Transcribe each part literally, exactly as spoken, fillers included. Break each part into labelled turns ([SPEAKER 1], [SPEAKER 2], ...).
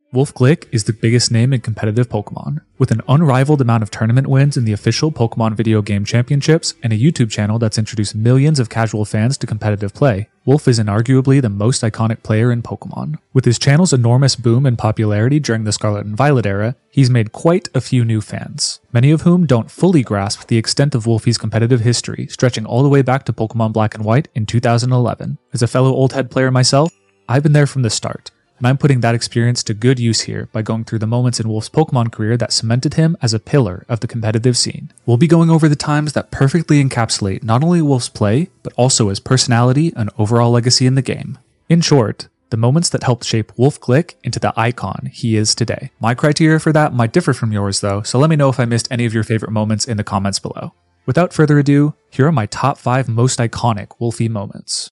[SPEAKER 1] Wolf Glick is the biggest name in competitive Pokemon, with an unrivaled amount of tournament wins in the official Pokemon video game championships and a YouTube channel that's introduced millions of casual fans to competitive play. Wolf is inarguably the most iconic player in Pokemon. With his channel's enormous boom in popularity during the Scarlet and Violet era, he's made quite a few new fans, many of whom don't fully grasp the extent of Wolfie's competitive history, stretching all the way back to Pokemon Black and White in two thousand eleven. As a fellow old head player myself, I've been there from the start, and I'm putting that experience to good use here by going through the moments in Wolf's Pokemon career that cemented him as a pillar of the competitive scene. We'll be going over the times that perfectly encapsulate not only Wolf's play, but also his personality and overall legacy in the game. In short, the moments that helped shape Wolf Glick into the icon he is today. My criteria for that might differ from yours though, so let me know if I missed any of your favorite moments in the comments below. Without further ado, here are my top five most iconic Wolfie moments.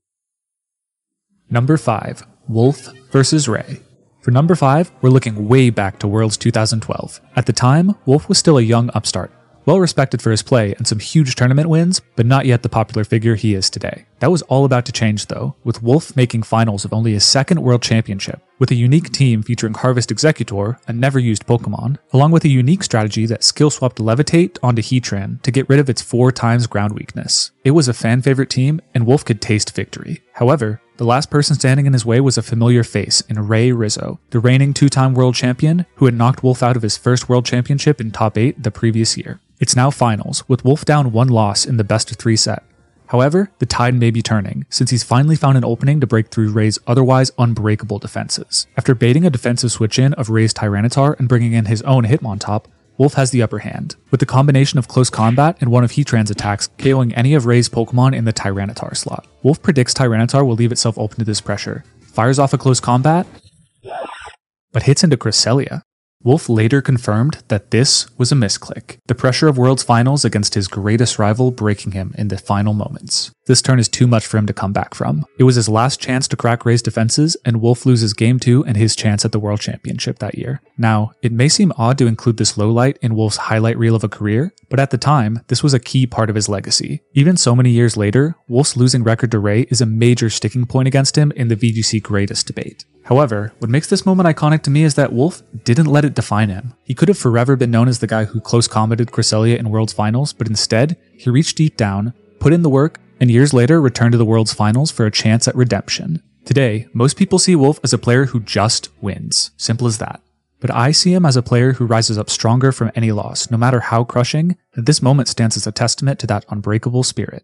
[SPEAKER 1] Number five. Wolf versus Ray. For number five, we're looking way back to Worlds two thousand twelve. At the time, Wolf was still a young upstart, well respected for his play and some huge tournament wins, but not yet the popular figure he is today. That was all about to change though, with Wolf making finals of only his second World Championship, with a unique team featuring Harvest Exeggutor, a never-used Pokemon, along with a unique strategy that skill-swapped Levitate onto Heatran to get rid of its four times ground weakness. It was a fan-favorite team, and Wolf could taste victory. However, the last person standing in his way was a familiar face in Ray Rizzo, the reigning two-time world champion who had knocked Wolf out of his first world championship in top eight the previous year. It's now finals, with Wolf down one loss in the best of three set. However, the tide may be turning, since he's finally found an opening to break through Ray's otherwise unbreakable defenses. After baiting a defensive switch-in of Ray's Tyranitar and bringing in his own Hitmontop, Wolf has the upper hand, with the combination of close combat and one of Heatran's attacks KOing any of Ray's Pokemon in the Tyranitar slot. Wolf predicts Tyranitar will leave itself open to this pressure, fires off a close combat, but hits into Cresselia. Wolf later confirmed that this was a misclick, the pressure of Worlds Finals against his greatest rival breaking him in the final moments. This turn is too much for him to come back from. It was his last chance to crack Ray's defenses, and Wolf loses Game two and his chance at the World Championship that year. Now, it may seem odd to include this lowlight in Wolf's highlight reel of a career, but at the time, this was a key part of his legacy. Even so many years later, Wolf's losing record to Ray is a major sticking point against him in the V G C greatest debate. However, what makes this moment iconic to me is that Wolf didn't let it define him. He could have forever been known as the guy who close combated Cresselia in Worlds Finals, but instead, he reached deep down, put in the work, and years later returned to the Worlds Finals for a chance at redemption. Today, most people see Wolf as a player who just wins. Simple as that. But I see him as a player who rises up stronger from any loss, no matter how crushing, and this moment stands as a testament to that unbreakable spirit.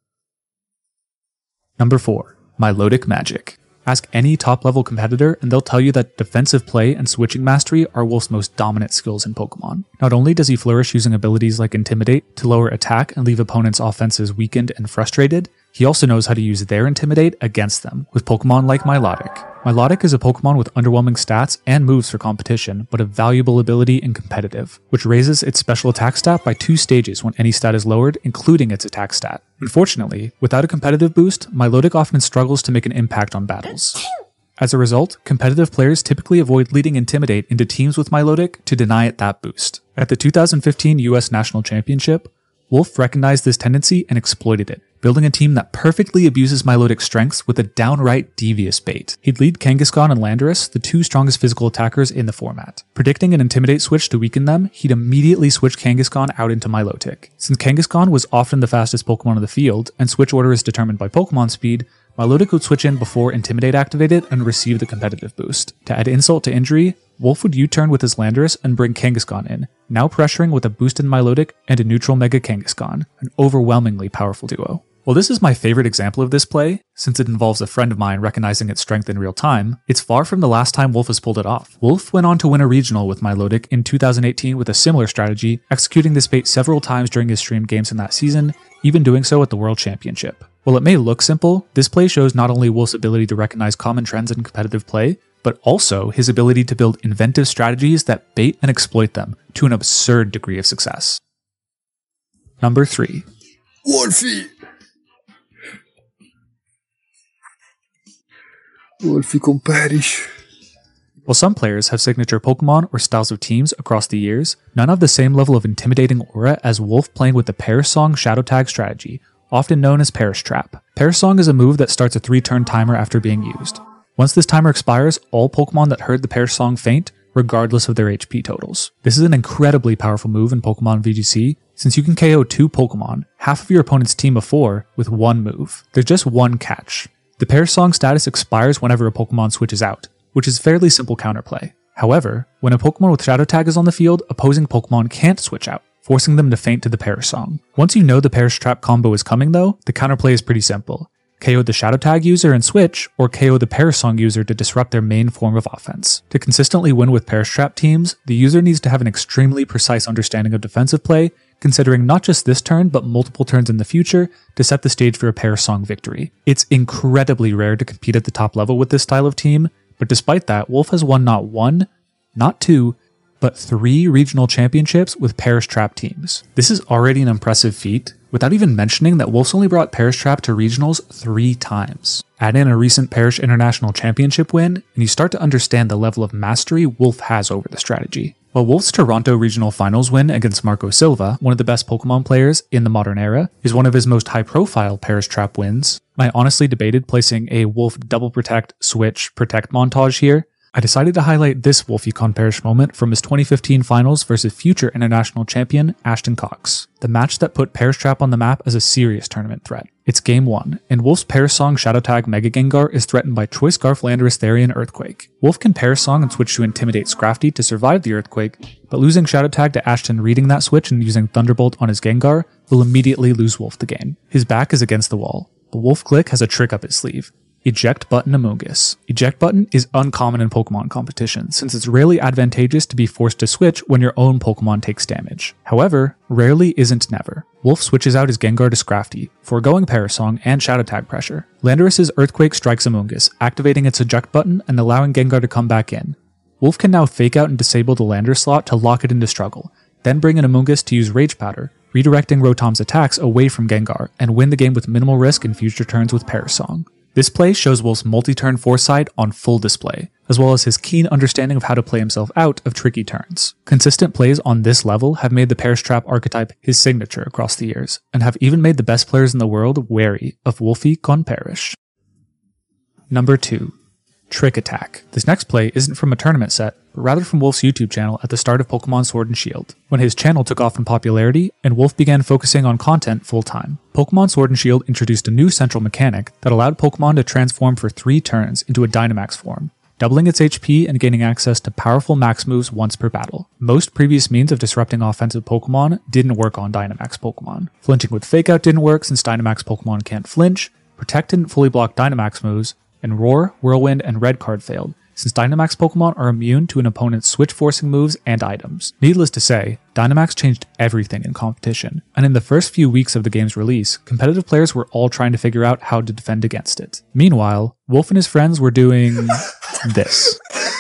[SPEAKER 1] Number four. Milotic Magic. Ask any top-level competitor and they'll tell you that defensive play and switching mastery are Wolf's most dominant skills in Pokemon. Not only does he flourish using abilities like Intimidate to lower attack and leave opponents' offenses weakened and frustrated, he also knows how to use their Intimidate against them, with Pokemon like Milotic. Milotic is a Pokemon with underwhelming stats and moves for competition, but a valuable ability in competitive, which raises its special attack stat by two stages when any stat is lowered, including its attack stat. Unfortunately, without a competitive boost, Milotic often struggles to make an impact on battles. As a result, competitive players typically avoid leading Intimidate into teams with Milotic to deny it that boost. At the two thousand fifteen U S National Championship, Wolf recognized this tendency and exploited it, building a team that perfectly abuses Milotic's strengths with a downright devious bait. He'd lead Kangaskhan and Landorus, the two strongest physical attackers in the format. Predicting an Intimidate switch to weaken them, he'd immediately switch Kangaskhan out into Milotic. Since Kangaskhan was often the fastest Pokemon on the field, and switch order is determined by Pokemon speed, Milotic would switch in before Intimidate activated and receive the competitive boost. To add insult to injury, Wolf would U-turn with his Landorus and bring Kangaskhan in, now pressuring with a boosted Milotic and a neutral Mega Kangaskhan, an overwhelmingly powerful duo. While this is my favorite example of this play, since it involves a friend of mine recognizing its strength in real time, it's far from the last time Wolf has pulled it off. Wolf went on to win a regional with Milotic in two thousand eighteen with a similar strategy, executing this bait several times during his streamed games in that season, even doing so at the World Championship. While it may look simple, this play shows not only Wolf's ability to recognize common trends in competitive play, but also his ability to build inventive strategies that bait and exploit them to an absurd degree of success. Number three.
[SPEAKER 2] Wolfie! Wolfie comparish.
[SPEAKER 1] While some players have signature Pokemon or styles of teams across the years, none have the same level of intimidating aura as Wolf playing with the Perish Song Shadow Tag strategy, often known as Perish Trap. Perish Song is a move that starts a three-turn timer after being used. Once this timer expires, all Pokemon that heard the Perish Song faint, regardless of their H P totals. This is an incredibly powerful move in Pokemon V G C, since you can K O two Pokemon, half of your opponent's team of four, with one move. There's just one catch. The Perish Song status expires whenever a Pokemon switches out, which is fairly simple counterplay. However, when a Pokemon with Shadow Tag is on the field, opposing Pokemon can't switch out, forcing them to faint to the Perish Song. Once you know the Perish Trap combo is coming though, the counterplay is pretty simple. K O the Shadow Tag user and switch, or K O the Perish Song user to disrupt their main form of offense. To consistently win with Perish Trap teams, the user needs to have an extremely precise understanding of defensive play, considering not just this turn, but multiple turns in the future to set the stage for a Perish Song victory. It's incredibly rare to compete at the top level with this style of team, but despite that, Wolf has won not one, not two, but three regional championships with Perish Trap teams. This is already an impressive feat, without even mentioning that Wolf's only brought Perish Trap to regionals three times. Add in a recent Perish International Championship win, and you start to understand the level of mastery Wolf has over the strategy. While Wolf's Toronto Regional Finals win against Marco Silva, one of the best Pokemon players in the modern era, is one of his most high-profile Perish Trap wins, I honestly debated placing a Wolf Double Protect, Switch, Protect montage here. I decided to highlight this Wolfecon Perish moment from his twenty fifteen finals versus future international champion Ashton Cox, the match that put Perish Trap on the map as a serious tournament threat. It's game one, and Wolf's Perish Song Shadow Tag Mega Gengar is threatened by Choice Scarf Landorus Therian Earthquake. Wolf can Perish Song and switch to Intimidate Scrafty to survive the Earthquake, but losing Shadow Tag to Ashton reading that switch and using Thunderbolt on his Gengar will immediately lose Wolf the game. His back is against the wall, but Wolf Click has a trick up his sleeve. Eject Button Amoonguss. Eject Button is uncommon in Pokemon competition, since it's rarely advantageous to be forced to switch when your own Pokemon takes damage. However, rarely isn't never. Wolf switches out his Gengar to Scrafty, foregoing Perish Song and Shadow Tag pressure. Landorus' Earthquake strikes Amoonguss, activating its Eject Button and allowing Gengar to come back in. Wolf can now fake out and disable the Landorus slot to lock it into Struggle, then bring in Amoonguss to use Rage Powder, redirecting Rotom's attacks away from Gengar, and win the game with minimal risk in future turns with Perish Song. This play shows Wolf's multi-turn foresight on full display, as well as his keen understanding of how to play himself out of tricky turns. Consistent plays on this level have made the Perish Trap archetype his signature across the years, and have even made the best players in the world wary of Wolfecon Perish. Number two. Trick Attack. This next play isn't from a tournament set, but rather from Wolf's YouTube channel at the start of Pokemon Sword and Shield, when his channel took off in popularity and Wolf began focusing on content full-time. Pokemon Sword and Shield introduced a new central mechanic that allowed Pokemon to transform for three turns into a Dynamax form, doubling its H P and gaining access to powerful max moves once per battle. Most previous means of disrupting offensive Pokemon didn't work on Dynamax Pokemon. Flinching with Fake Out didn't work since Dynamax Pokemon can't flinch, Protect didn't fully block Dynamax moves, and Roar, Whirlwind, and Red Card failed, since Dynamax Pokemon are immune to an opponent's switch-forcing moves and items. Needless to say, Dynamax changed everything in competition, and in the first few weeks of the game's release, competitive players were all trying to figure out how to defend against it. Meanwhile, Wolf and his friends were doing this.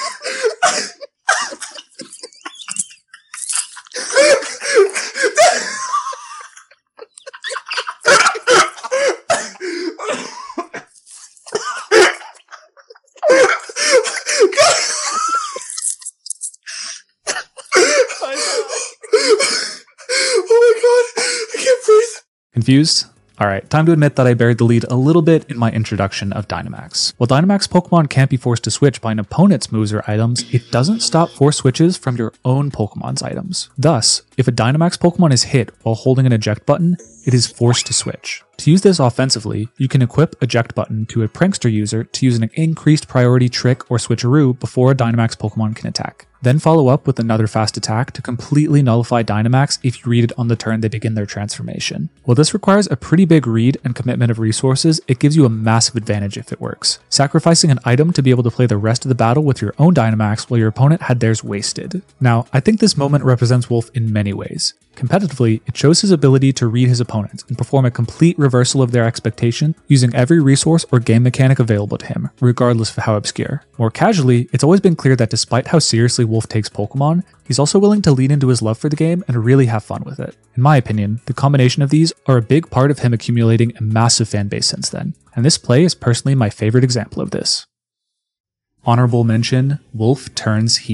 [SPEAKER 1] Confused? Alright, time to admit that I buried the lead a little bit in my introduction of Dynamax. While Dynamax Pokemon can't be forced to switch by an opponent's moves or items, it doesn't stop force switches from your own Pokemon's items. Thus, if a Dynamax Pokemon is hit while holding an eject button, it is forced to switch. To use this offensively, you can equip eject button to a Prankster user to use an increased priority trick or switcheroo before a Dynamax Pokemon can attack. Then follow up with another fast attack to completely nullify Dynamax if you read it on the turn they begin their transformation. While this requires a pretty big read and commitment of resources, it gives you a massive advantage if it works, sacrificing an item to be able to play the rest of the battle with your own Dynamax while your opponent had theirs wasted. Now, I think this moment represents Wolf in many ways. Competitively, it shows his ability to read his opponent and perform a complete reversal of their expectation using every resource or game mechanic available to him, regardless of how obscure. More casually, it's always been clear that despite how seriously Wolf takes Pokemon, he's also willing to lean into his love for the game and really have fun with it. In my opinion, the combination of these are a big part of him accumulating a massive fan base since then, and this play is personally my favorite example of this. Honorable mention, Wolf turns heel.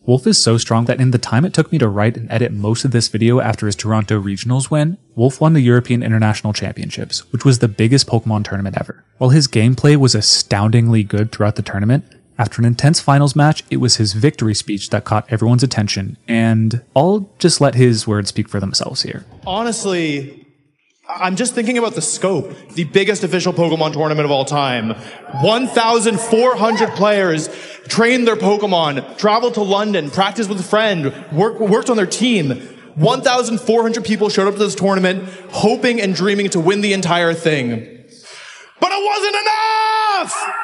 [SPEAKER 1] Wolf is so strong that in the time it took me to write and edit most of this video after his Toronto Regionals win, Wolf won the European International Championships, which was the biggest Pokemon tournament ever. While his gameplay was astoundingly good throughout the tournament, after an intense finals match, it was his victory speech that caught everyone's attention, and I'll just let his words speak for themselves here.
[SPEAKER 3] Honestly, I'm just thinking about the scope. The biggest official Pokemon tournament of all time. one thousand four hundred players trained their Pokemon, traveled to London, practiced with a friend, work, worked on their team. one thousand four hundred people showed up to this tournament hoping and dreaming to win the entire thing. But it wasn't enough!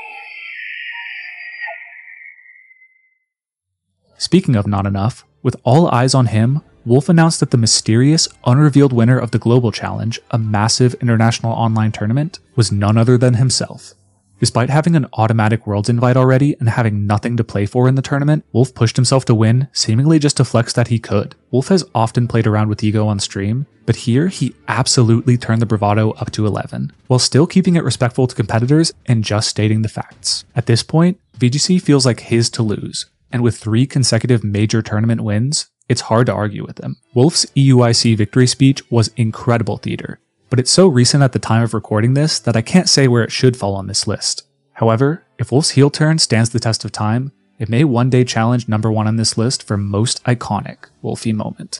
[SPEAKER 1] Speaking of not enough, with all eyes on him, Wolf announced that the mysterious, unrevealed winner of the Global Challenge, a massive international online tournament, was none other than himself. Despite having an automatic Worlds invite already and having nothing to play for in the tournament, Wolf pushed himself to win, seemingly just to flex that he could. Wolf has often played around with ego on stream, but here he absolutely turned the bravado up to eleven, while still keeping it respectful to competitors and just stating the facts. At this point, V G C feels like his to lose, and with three consecutive major tournament wins, it's hard to argue with him. Wolf's E U I C victory speech was incredible theater, but it's so recent at the time of recording this that I can't say where it should fall on this list. However, if Wolf's heel turn stands the test of time, it may one day challenge number one on this list for most iconic Wolfie moment.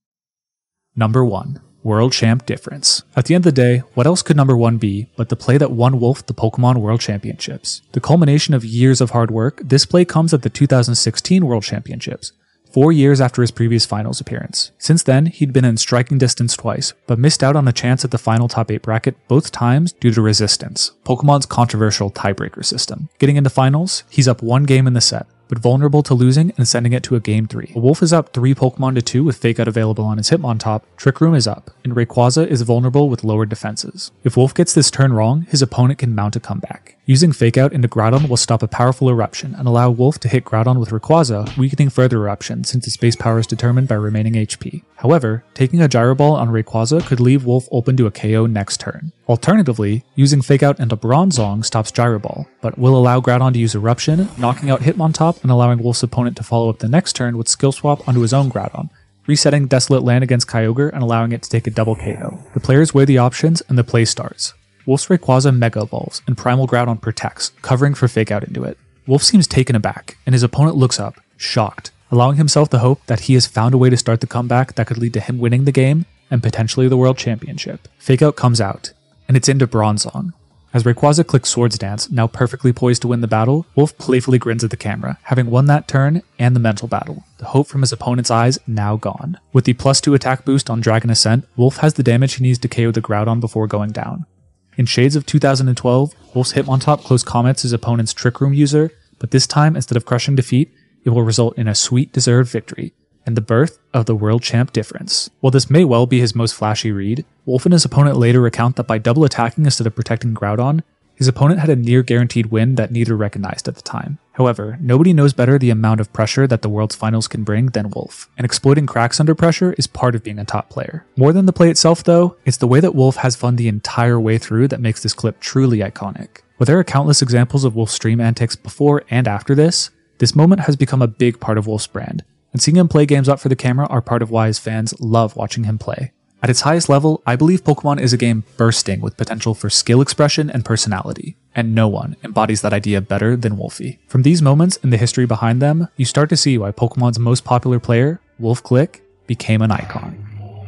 [SPEAKER 1] Number one. World Champ difference. At the end of the day, what else could number one be but the play that won Wolf the Pokemon World Championships? The culmination of years of hard work, this play comes at the two thousand sixteen World Championships, four years after his previous finals appearance. Since then, he'd been in striking distance twice, but missed out on a chance at the final top eight bracket both times due to resistance, Pokemon's controversial tiebreaker system. Getting into finals, he's up one game in the set, but vulnerable to losing and sending it to a game three. Wolf is up three Pokemon to two with Fake Out available on his Hitmontop, Trick Room is up, and Rayquaza is vulnerable with lowered defenses. If Wolf gets this turn wrong, his opponent can mount a comeback. Using Fake Out into Groudon will stop a powerful eruption and allow Wolf to hit Groudon with Rayquaza, weakening further eruption since its base power is determined by remaining H P. However, taking a Gyro Ball on Rayquaza could leave Wolf open to a K O next turn. Alternatively, using Fake Out into Bronzong stops Gyro Ball, but will allow Groudon to use Eruption, knocking out Hitmontop and allowing Wolf's opponent to follow up the next turn with Skill Swap onto his own Groudon, resetting Desolate Land against Kyogre and allowing it to take a double K O. The players weigh the options and the play starts. Wolf's Rayquaza Mega Evolves, and Primal Groudon protects, covering for Fake Out into it. Wolf seems taken aback, and his opponent looks up, shocked, allowing himself the hope that he has found a way to start the comeback that could lead to him winning the game, and potentially the World Championship. Fake Out comes out, and it's into Bronzong. As Rayquaza clicks Swords Dance, now perfectly poised to win the battle, Wolf playfully grins at the camera, having won that turn and the mental battle, the hope from his opponent's eyes now gone. With the plus two attack boost on Dragon Ascent, Wolf has the damage he needs to K O the Groudon before going down. In Shades of two thousand twelve, Wolf's Hitmontop close comments his opponent's Trick Room user, but this time, instead of crushing defeat, it will result in a sweet deserved victory, and the birth of the World Champ difference. While this may well be his most flashy read, Wolf and his opponent later recount that by double attacking instead of protecting Groudon, his opponent had a near guaranteed win that neither recognized at the time. However, nobody knows better the amount of pressure that the World's Finals can bring than Wolf, and exploiting cracks under pressure is part of being a top player. More than the play itself though, it's the way that Wolf has fun the entire way through that makes this clip truly iconic. While there are countless examples of Wolf's stream antics before and after this, this moment has become a big part of Wolf's brand, and seeing him play games up for the camera are part of why his fans love watching him play. At its highest level, I believe Pokemon is a game bursting with potential for skill expression and personality, and no one embodies that idea better than Wolfie. From these moments and the history behind them, you start to see why Pokemon's most popular player, Wolf Glick, became an icon.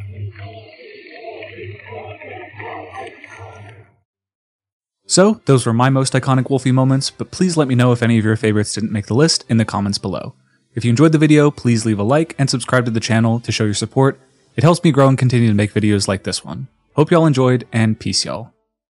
[SPEAKER 1] So, those were my most iconic Wolfie moments, but please let me know if any of your favorites didn't make the list in the comments below. If you enjoyed the video, please leave a like and subscribe to the channel to show your support. It helps me grow and continue to make videos like this one. Hope y'all enjoyed, and peace y'all.